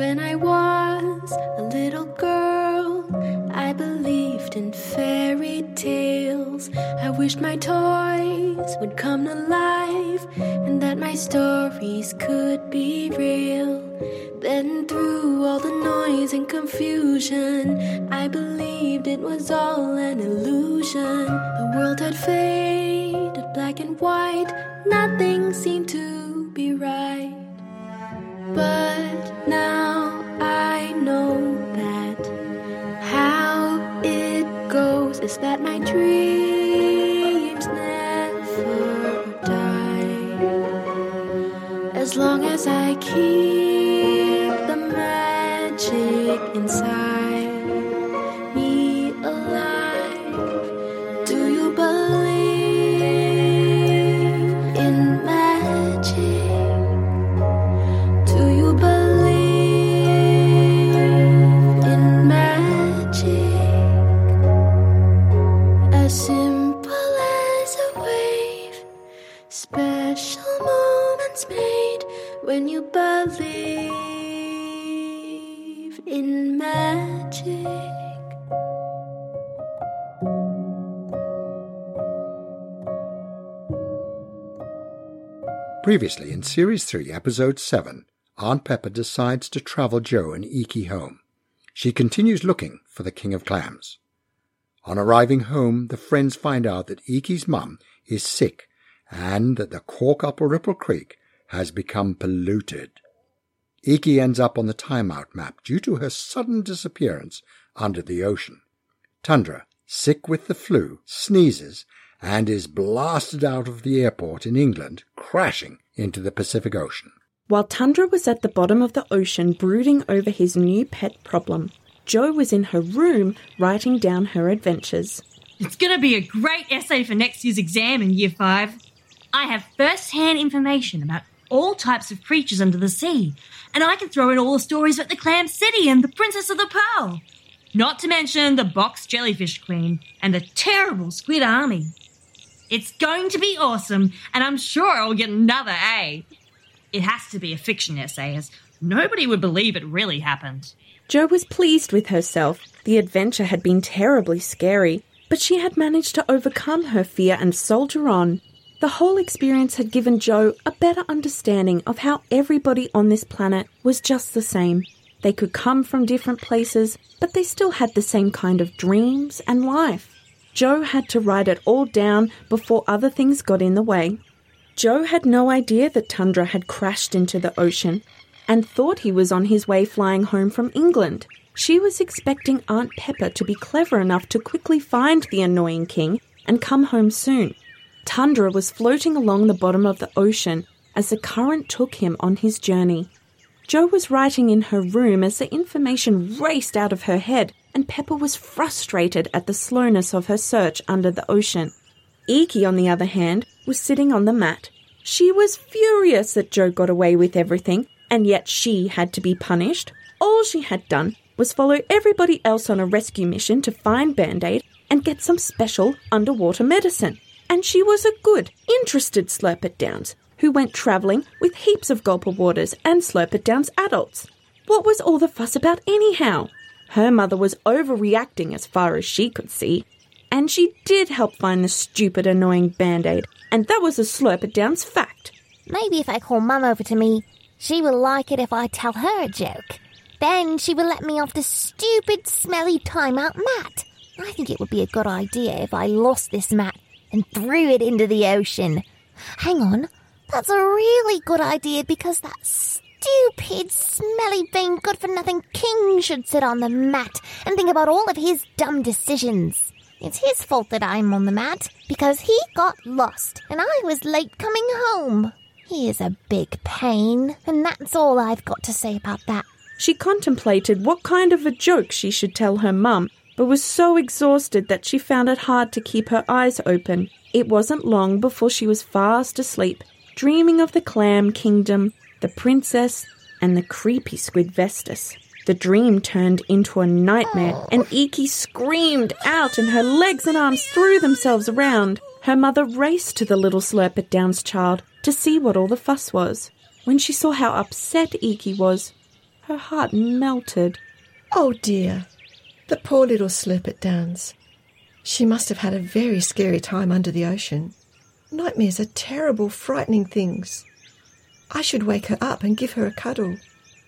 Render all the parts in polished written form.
When I was a little girl, I believed in fairy tales. I wished my toys would come to life and that my stories could be real. Then through all the noise and confusion, I believed it was all an illusion. The world had faded black and white, nothing seemed to be right. But now I know that how it goes is that my dreams never die. As long as I keep the magic inside me alive. Do you believe in magic? Do you believe in magic? As simple as a wave, special moments made when you believe in magic. Previously in Series 3, Episode 7, Aunt Pepper decides to travel Joe and Iki home. She continues looking for the King of Clams. On arriving home, the friends find out that Iki's mum is sick and that the Cork Upper Ripple Creek has become polluted. Iki ends up on the timeout map due to her sudden disappearance under the ocean. Tundra, sick with the flu, sneezes and is blasted out of the airport in England, crashing into the Pacific Ocean. While Tundra was at the bottom of the ocean brooding over his new pet problem, Joe was in her room writing down her adventures. It's going to be a great essay for next year's exam in Year 5. I have first-hand information about all types of creatures under the sea, and I can throw in all the stories about the Clam City and the Princess of the Pearl. Not to mention the box jellyfish queen and the terrible squid army. It's going to be awesome, and I'm sure I'll get another A. It has to be a fiction essay, as nobody would believe it really happened. Jo was pleased with herself. The adventure had been terribly scary, but she had managed to overcome her fear and soldier on. The whole experience had given Jo a better understanding of how everybody on this planet was just the same. They could come from different places, but they still had the same kind of dreams and life. Jo had to write it all down before other things got in the way. Jo had no idea that Tundra had crashed into the ocean and thought he was on his way flying home from England. She was expecting Aunt Pepper to be clever enough to quickly find the annoying king and come home soon. Tundra was floating along the bottom of the ocean as the current took him on his journey. Jo was writing in her room as the information raced out of her head, and Pepper was frustrated at the slowness of her search under the ocean. Iki, on the other hand, was sitting on the mat. She was furious that Jo got away with everything, and yet she had to be punished. All she had done was follow everybody else on a rescue mission to find Band-Aid and get some special underwater medicine. And she was a good, interested Slurp-It-Downs who went travelling with heaps of Gulper-Waters and Slurp-It-Downs adults. What was all the fuss about anyhow? Her mother was overreacting as far as she could see, and she did help find the stupid, annoying Band-Aid, and that was a Slurp-It-Downs fact. Maybe if I call Mum over to me, she will like it if I tell her a joke. Then she will let me off the stupid, smelly timeout mat. I think it would be a good idea if I lost this mat and threw it into the ocean. Hang on, that's a really good idea because that stupid, smelly, vain, good-for-nothing king should sit on the mat and think about all of his dumb decisions. It's his fault that I'm on the mat because he got lost and I was late coming home. He is a big pain, and that's all I've got to say about that. She contemplated what kind of a joke she should tell her mum, but was so exhausted that she found it hard to keep her eyes open. It wasn't long before she was fast asleep, dreaming of the Clam Kingdom, the princess, and the creepy squid Vestus. The dream turned into a nightmare, and Iki screamed out and her legs and arms threw themselves around. Her mother raced to the little Slurp-It-Downs child to see what all the fuss was. When she saw how upset Iki was, Her heart melted. Oh dear, the poor little Slurp-it-downs. She must have had a very scary time under the ocean. Nightmares are terrible, frightening things. I should wake her up and give her a cuddle.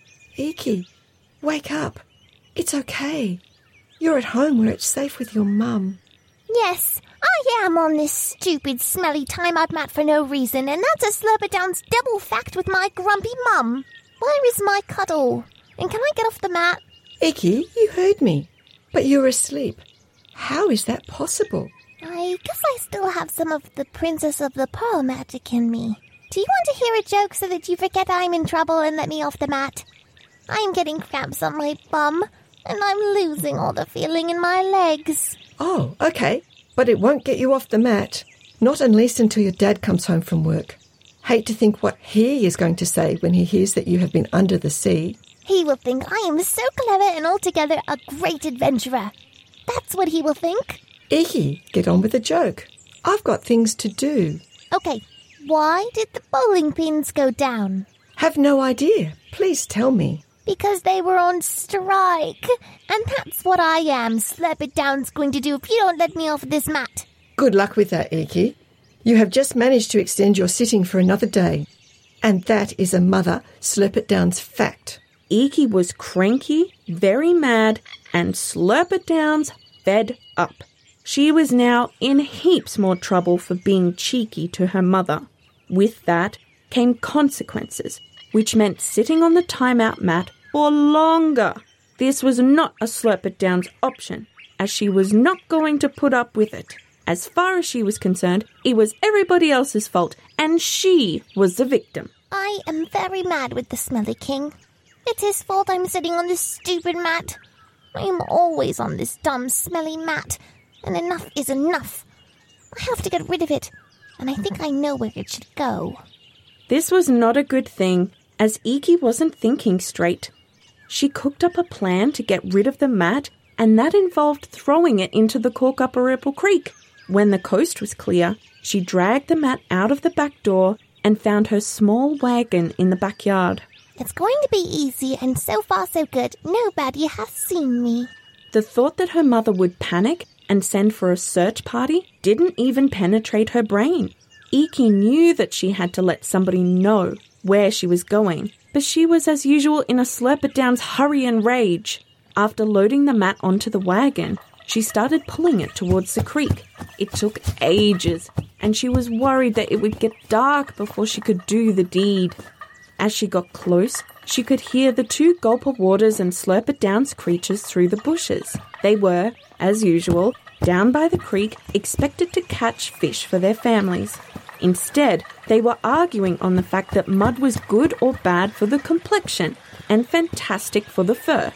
Iki, wake up. It's okay. You're at home where it's safe with your mum. Yes, I am on this stupid, smelly time-out mat for no reason, and that's a Slurp-it-down's double fact with my grumpy mum. Where is my cuddle? And can I get off the mat? Iki, you heard me, but you're asleep. How is that possible? I guess I still have some of the Princess of the Pearl magic in me. Do you want to hear a joke so that you forget I'm in trouble and let me off the mat? I'm getting cramps on my bum, and I'm losing all the feeling in my legs. Oh, okay, but it won't get you off the mat. Not unless until your dad comes home from work. Hate to think what he is going to say when he hears that you have been under the sea. He will think I am so clever and altogether a great adventurer. That's what he will think. Iki, get on with the joke. I've got things to do. Okay, why did the bowling pins go down? Have no idea. Please tell me. Because they were on strike. And that's what I am, Slurp-it-down's going to do if you don't let me off this mat. Good luck with that, Iki. You have just managed to extend your sitting for another day. And that is a mother Slurp-it-down's fact. Iki was cranky, very mad, and Slurp-it-downs fed up. She was now in heaps more trouble for being cheeky to her mother. With that came consequences, which meant sitting on the timeout mat for longer. This was not a Slurp-it-downs option, as she was not going to put up with it. As far as she was concerned, it was everybody else's fault, and she was the victim. I am very mad with the Smelly King. It's his fault I'm sitting on this stupid mat. I am always on this dumb, smelly mat, and enough is enough. I have to get rid of it, and I think I know where it should go. This was not a good thing, as Iki wasn't thinking straight. She cooked up a plan to get rid of the mat, and that involved throwing it into the Corkuparipple Creek. When the coast was clear, she dragged the mat out of the back door and found her small wagon in the backyard. It's going to be easy, and so far so good. Nobody has seen me. The thought that her mother would panic and send for a search party didn't even penetrate her brain. Iki knew that she had to let somebody know where she was going, but she was as usual in a Slurp-it-downs hurry and rage. After loading the mat onto the wagon, she started pulling it towards the creek. It took ages, and she was worried that it would get dark before she could do the deed. As she got close, she could hear the two Gulper-Waters and Slurp-it-downs creatures through the bushes. They were, as usual, down by the creek, expected to catch fish for their families. Instead, they were arguing on the fact that mud was good or bad for the complexion and fantastic for the fur.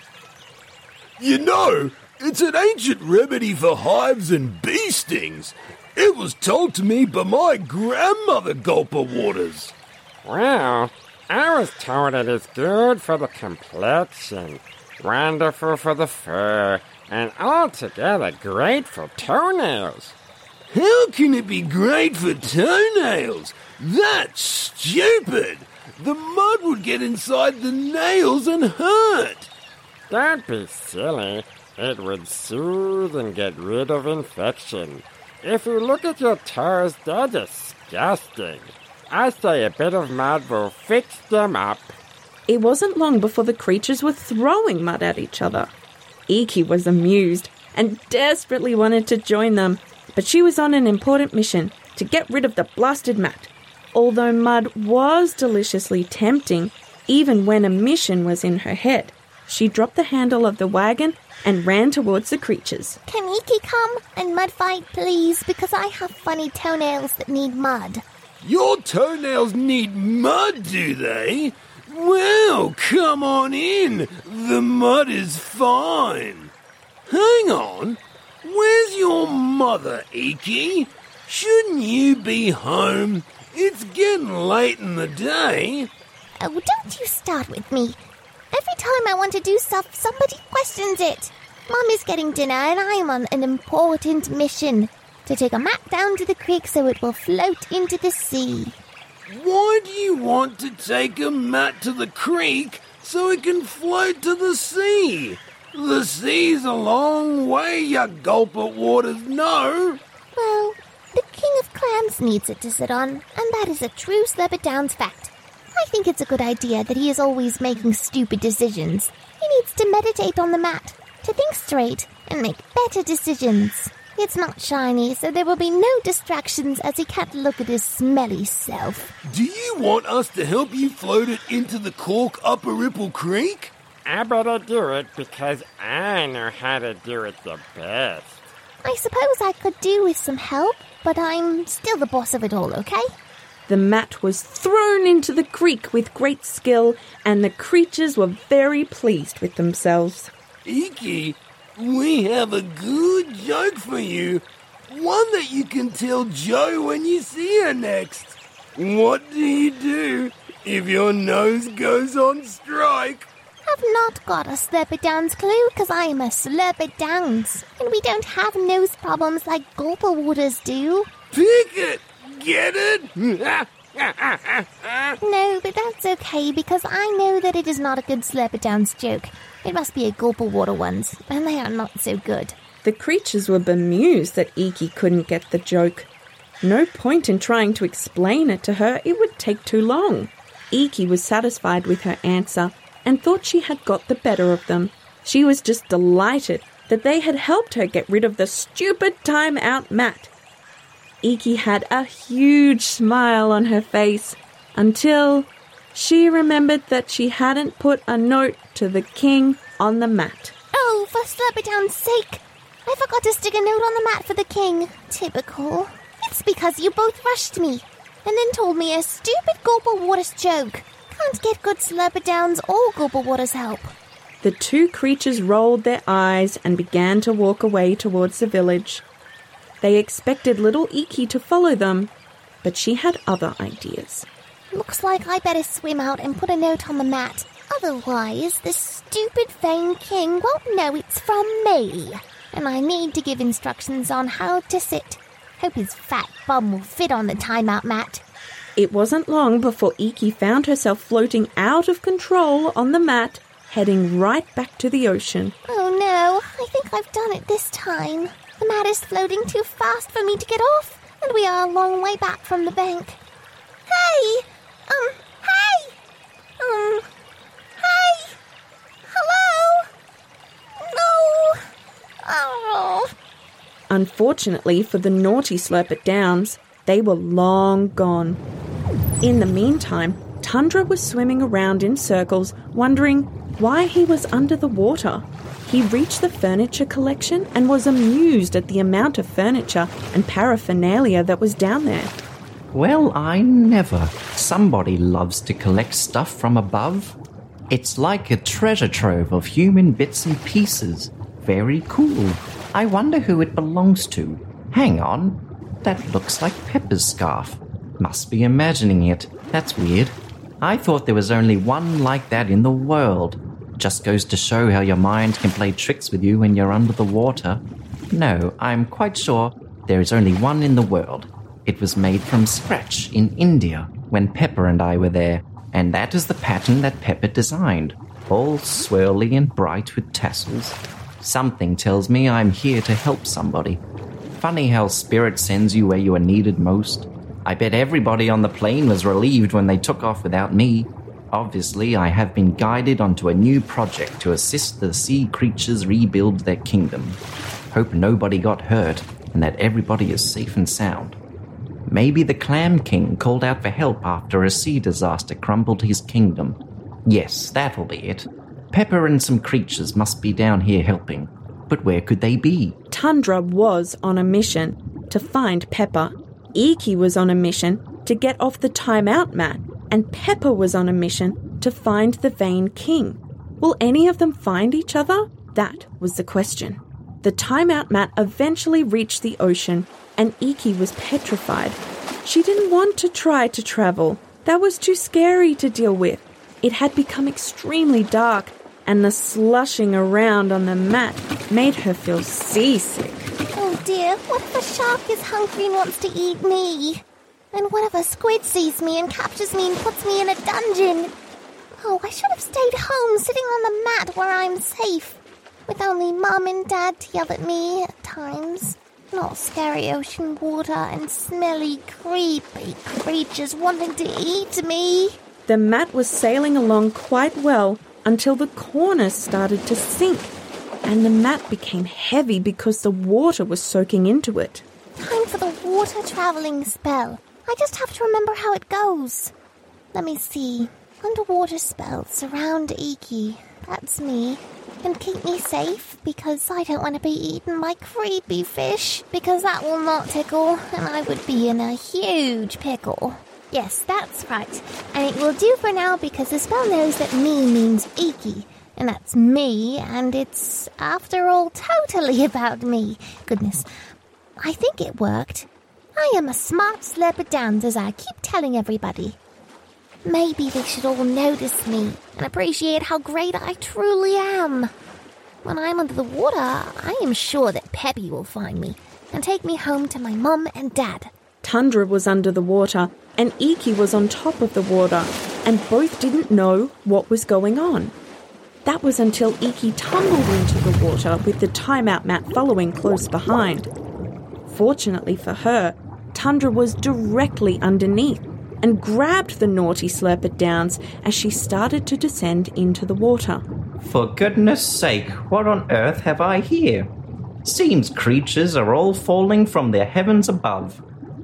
You know, it's an ancient remedy for hives and bee stings. It was told to me by my grandmother, Gulper-Waters. Well, I was told it is good for the complexion, wonderful for the fur, and altogether great for toenails. How can it be great for toenails? That's stupid. The mud would get inside the nails and hurt. Don't be silly. It would soothe and get rid of infection. If you look at your toes, they're disgusting. I say a bit of mud will fix them up. It wasn't long before the creatures were throwing mud at each other. Iki was amused and desperately wanted to join them, but she was on an important mission to get rid of the blasted mat. Although mud was deliciously tempting, even when a mission was in her head, she dropped the handle of the wagon and ran towards the creatures. Can Iki come and mud fight, please? Because I have funny toenails that need mud. Your toenails need mud, do they? Well, come on in. The mud is fine. Hang on. Where's your mother, Iki? Shouldn't you be home? It's getting late in the day. Oh, don't you start with me. Every time I want to do stuff, somebody questions it. Mum is getting dinner and I am on an important mission to take a mat down to the creek so it will float into the sea. Why do you want to take a mat to the creek so it can float to the sea. The sea's a long way, you gulpet waters know. Well, the King of Clams needs it to sit on, and that is a true Slurpit Downs fact. I think it's a good idea that he is always making stupid decisions. He needs to meditate on the mat, to think straight, and make better decisions. It's not shiny, so there will be no distractions as he can't look at his smelly self. Do you want us to help you float it into the cork Upper Ripple Creek? I better do it because I know how to do it the best. I suppose I could do with some help, but I'm still the boss of it all, okay? The mat was thrown into the creek with great skill, and the creatures were very pleased with themselves. Iki, we have a good joke for you. One that you can tell Jo when you see her next. What do you do if your nose goes on strike? I've not got a Slurpit Downs clue because I am a Slurpit Downs, and we don't have nose problems like Gulper Waters do. Pick it! Get it? No, but that's okay because I know that it is not a good Slurpit Downs joke. It must be a Gulper Water ones, and they are not so good. The creatures were bemused that Iki couldn't get the joke. No point in trying to explain it to her, it would take too long. Iki was satisfied with her answer and thought she had got the better of them. She was just delighted that they had helped her get rid of the stupid time-out mat. Iki had a huge smile on her face until she remembered that she hadn't put a note to the king on the mat. Oh, for Slurpit Downs' sake! I forgot to stick a note on the mat for the king. Typical. It's because you both rushed me and then told me a stupid Gulper Waters joke. Can't get good Slurpit Downs or Gulper Waters help. The two creatures rolled their eyes and began to walk away towards the village. They expected little Iki to follow them, but she had other ideas. Looks like I better swim out and put a note on the mat. Otherwise, this stupid vain king won't know it's from me. And I need to give instructions on how to sit. Hope his fat bum will fit on the timeout mat. It wasn't long before Iki found herself floating out of control on the mat, heading right back to the ocean. Oh no, I think I've done it this time. The mat is floating too fast for me to get off, and we are a long way back from the bank. Hey! Hello? No! Oh. Unfortunately for the naughty Slurpit Downs, they were long gone. In the meantime, Tundra was swimming around in circles, wondering why he was under the water. He reached the furniture collection and was amused at the amount of furniture and paraphernalia that was down there. Well, I never. Somebody loves to collect stuff from above. It's like a treasure trove of human bits and pieces. Very cool. I wonder who it belongs to. Hang on. That looks like Pepper's scarf. Must be imagining it. That's weird. I thought there was only one like that in the world. Just goes to show how your mind can play tricks with you when you're under the water. No, I'm quite sure there is only one in the world. It was made from scratch in India when Pepper and I were there, and that is the pattern that Pepper designed, all swirly and bright with tassels. Something tells me I'm here to help somebody. Funny how spirit sends you where you are needed most. I bet everybody on the plane was relieved when they took off without me. Obviously, I have been guided onto a new project to assist the sea creatures rebuild their kingdom. Hope nobody got hurt and that everybody is safe and sound. Maybe the Clam King called out for help after a sea disaster crumbled his kingdom. Yes, that'll be it. Pepper and some creatures must be down here helping. But where could they be? Tundra was on a mission to find Pepper. Iki was on a mission to get off the timeout mat. And Pepper was on a mission to find the vain king. Will any of them find each other? That was the question. The timeout mat eventually reached the ocean, and Iki was petrified. She didn't want to try to travel. That was too scary to deal with. It had become extremely dark, and the slushing around on the mat made her feel seasick. Oh dear, what if a shark is hungry and wants to eat me? And what if a squid sees me and captures me and puts me in a dungeon? Oh, I should have stayed home, sitting on the mat where I'm safe, with only Mum and Dad to yell at me at times. Not scary ocean water and smelly, creepy creatures wanting to eat me. The mat was sailing along quite well until the corners started to sink, and the mat became heavy because the water was soaking into it. Time for the water travelling spell. I just have to remember how it goes. Let me see. Underwater spell, surround Iki. That's me. And keep me safe, because I don't want to be eaten by creepy fish, because that will not tickle, and I would be in a huge pickle. Yes, that's right. And it will do for now, because the spell knows that me means Iki, and that's me, and it's, after all, totally about me. Goodness, I think it worked. I am a smart slurper downs, as I keep telling everybody. Maybe they should all notice me and appreciate how great I truly am. When I'm under the water, I am sure that Peppy will find me and take me home to my Mum and Dad. Tundra was under the water and Iki was on top of the water, and both didn't know what was going on. That was until Iki tumbled into the water with the timeout mat following close behind. Fortunately for her, Tundra was directly underneath and grabbed the naughty Slurper Downs as she started to descend into the water. For goodness sake, what on earth have I here? Seems creatures are all falling from their heavens above.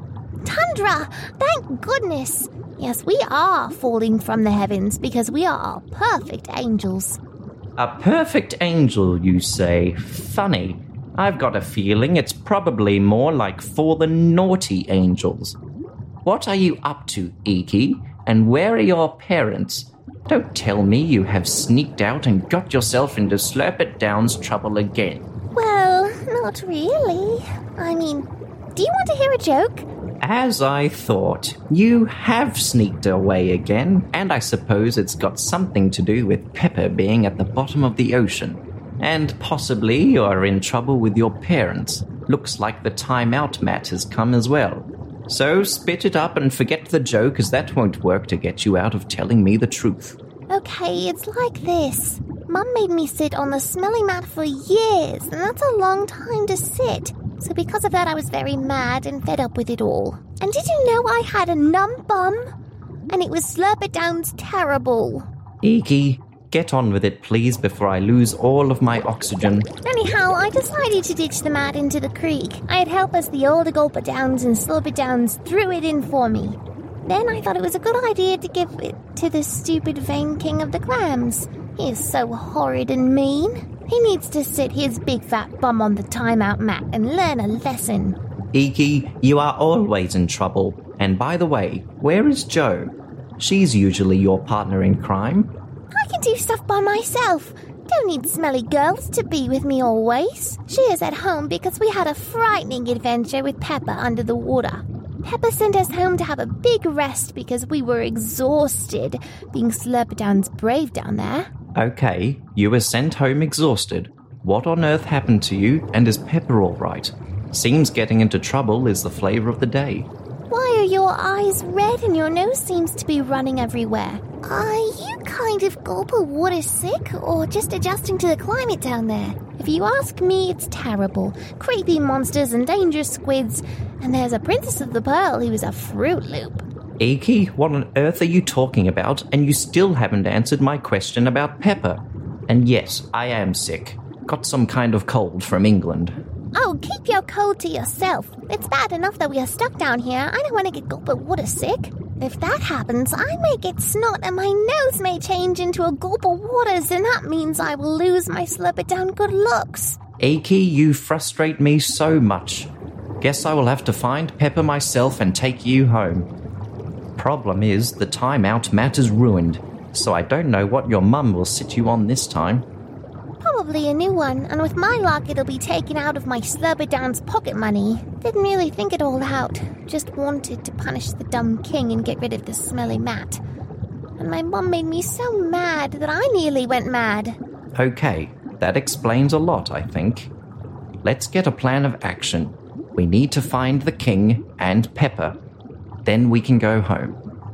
Tundra, thank goodness. Yes, we are falling from the heavens because we are perfect angels. A perfect angel, you say? Funny. I've got a feeling it's probably more like for the naughty angels. What are you up to, Iki? And where are your parents? Don't tell me you have sneaked out and got yourself into Slurp Downs trouble again. Well, not really. I mean, do you want to hear a joke? As I thought, you have sneaked away again, and I suppose it's got something to do with Pepper being at the bottom of the ocean. And possibly you are in trouble with your parents. Looks like the timeout mat has come as well. So spit it up and forget the joke, as that won't work to get you out of telling me the truth. Okay, it's like this. Mum made me sit on the smelly mat for years, and that's a long time to sit. So because of that, I was very mad and fed up with it all. And did you know I had a numb bum? And it was Slurp It Down's terrible. Iki, get on with it, please, before I lose all of my oxygen. Anyhow, I decided to ditch the mat into the creek. I had help as the older Gulper Downs and Slurp Downs threw it in for me. Then I thought it was a good idea to give it to the stupid vain king of the clams. He is so horrid and mean. He needs to sit his big fat bum on the timeout mat and learn a lesson. Iki, you are always in trouble. And by the way, where is Jo? She's usually your partner in crime. I can do stuff by myself. Don't need smelly girls to be with me always. She is at home because we had a frightening adventure with Pepper under the water. Pepper sent us home to have a big rest because we were exhausted being Slurp Downs brave down there. Okay, you were sent home exhausted. What on earth happened to you, and is Pepper all right? Seems getting into trouble is the flavor of the day. Why are your eyes red and your nose seems to be running everywhere? Are you kind of gulper water sick or just adjusting to the climate down there? If you ask me, it's terrible. Creepy monsters and dangerous squids. And there's a Princess of the Pearl who is a Fruit Loop. Iki, what on earth are you talking about? And you still haven't answered my question about Pepper. And yes, I am sick. Got some kind of cold from England. Oh, keep your cold to yourself. It's bad enough that we are stuck down here. I don't want to get gulper water sick. If that happens, I may get snot and my nose may change into a gulper waters, and that means I will lose my Slurp It Down good looks. Iki, you frustrate me so much. Guess I will have to find Pepper myself and take you home. Problem is, the timeout mat is ruined, so I don't know what your mum will sit you on this time. Probably a new one, and with my luck it'll be taken out of my Slurp It Down's pocket money. Didn't really think it all out. Just wanted to punish the dumb king and get rid of the smelly mat. And my mum made me so mad that I nearly went mad. Okay, that explains a lot, I think. Let's get a plan of action. We need to find the king and Pepper. Then we can go home.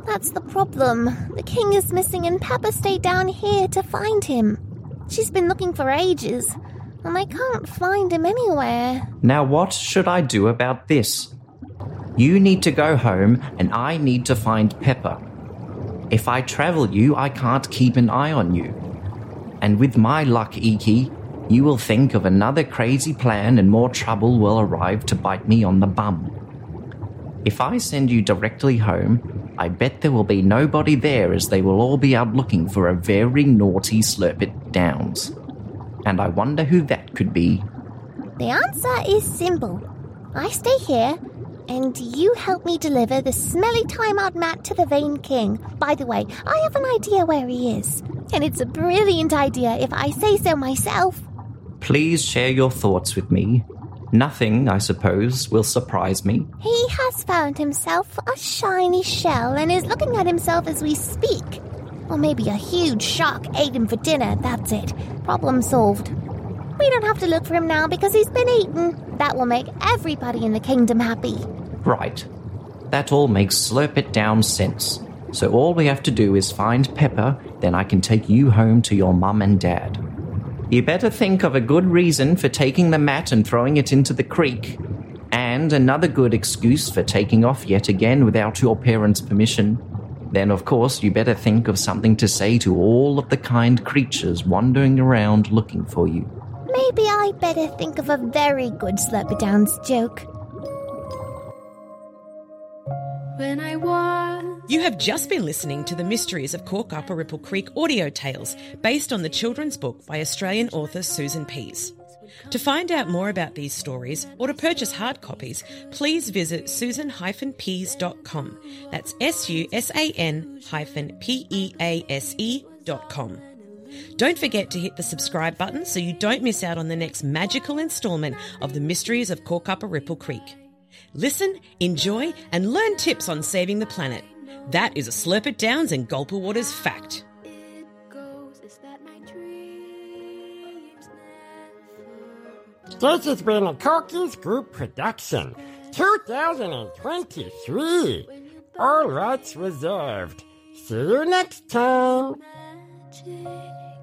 That's the problem. The king is missing and Peppa stayed down here to find him. She's been looking for ages, and I can't find him anywhere. Now what should I do about this? You need to go home and I need to find Peppa. If I travel you, I can't keep an eye on you. And with my luck, Iki, you will think of another crazy plan and more trouble will arrive to bite me on the bum. If I send you directly home, I bet there will be nobody there as they will all be out looking for a very naughty Slurp-it Downs. And I wonder who that could be. The answer is simple. I stay here, and you help me deliver the smelly timeout mat to the Vain King. By the way, I have an idea where he is, and it's a brilliant idea if I say so myself. Please share your thoughts with me. Nothing, I suppose, will surprise me. He has found himself a shiny shell and is looking at himself as we speak. Or maybe a huge shark ate him for dinner, that's it. Problem solved. We don't have to look for him now because he's been eaten. That will make everybody in the kingdom happy. Right. That all makes Slurp-it Down sense. So all we have to do is find Peppa, then I can take you home to your mum and dad. You better think of a good reason for taking the mat and throwing it into the creek. And another good excuse for taking off yet again without your parents' permission. Then, of course, you better think of something to say to all of the kind creatures wandering around looking for you. Maybe I better think of a very good Slurp-it Downs joke. When I was... You have just been listening to the Mysteries of Cork Upper Ripple Creek audio tales based on the children's book by Australian author Susan Pease. To find out more about these stories or to purchase hard copies, please visit susan-pease.com. That's susan-pease.com. Don't forget to hit the subscribe button so you don't miss out on the next magical instalment of the Mysteries of Cork Upper Ripple Creek. Listen, enjoy, and learn tips on saving the planet. That is a Slurp-it Downs and Gulper Waters fact. This has been a Corky's Group production, 2023. All rights reserved. See you next time. Magic.